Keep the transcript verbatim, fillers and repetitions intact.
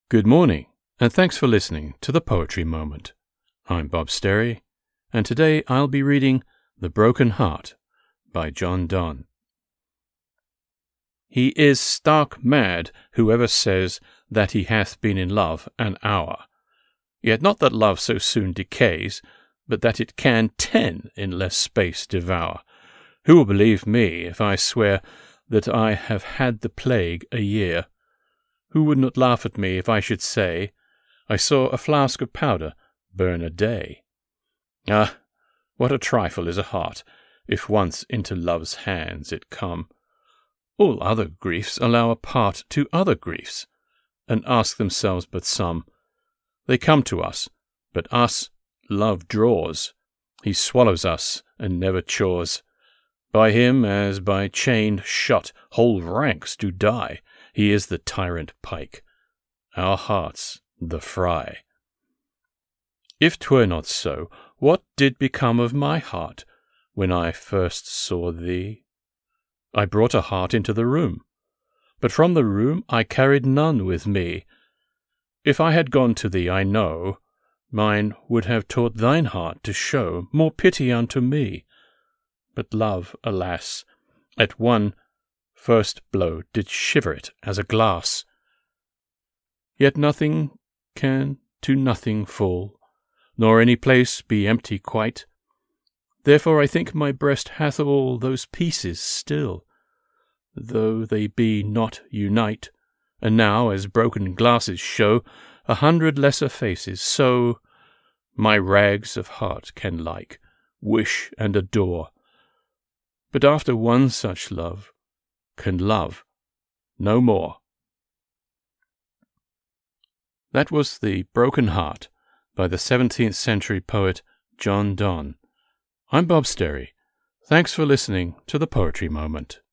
Good morning, and thanks for listening to the Poetry Moment. I'm Bob Sterry, and today I'll be reading The Broken Heart by John Donne. He is stark mad whoever says that he hath been in love an hour. Yet not that love so soon decays, but that it can ten in less space devour. Who will believe me if I swear that I have had the plague a year? Who would not laugh at me if I should say I saw a flask of powder burn a day? Ah, what a trifle is a heart, if once into love's hands it come! All other griefs allow a part to other griefs, and ask themselves but some. They come to us, but us love draws. He swallows us, and never chores. By him, as by chained shot, whole ranks do die. He is the tyrant pike, our hearts the fry. If 'twere not so, what did become of my heart when I first saw thee? I brought a heart into the room, but from the room I carried none with me. If I had gone to thee, I know, mine would have taught thine heart to show more pity unto me. But love, alas, at one first blow did shiver it as a glass. Yet nothing can to nothing fall, nor any place be empty quite. Therefore I think my breast hath all those pieces still, though they be not unite, and now, as broken glasses show a hundred lesser faces, so my rags of heart can like, wish, and adore. But after one such love, can love no more. That was The Broken Heart by the seventeenth century poet John Donne. I'm Bob Sterry. Thanks for listening to the Poetry Moment.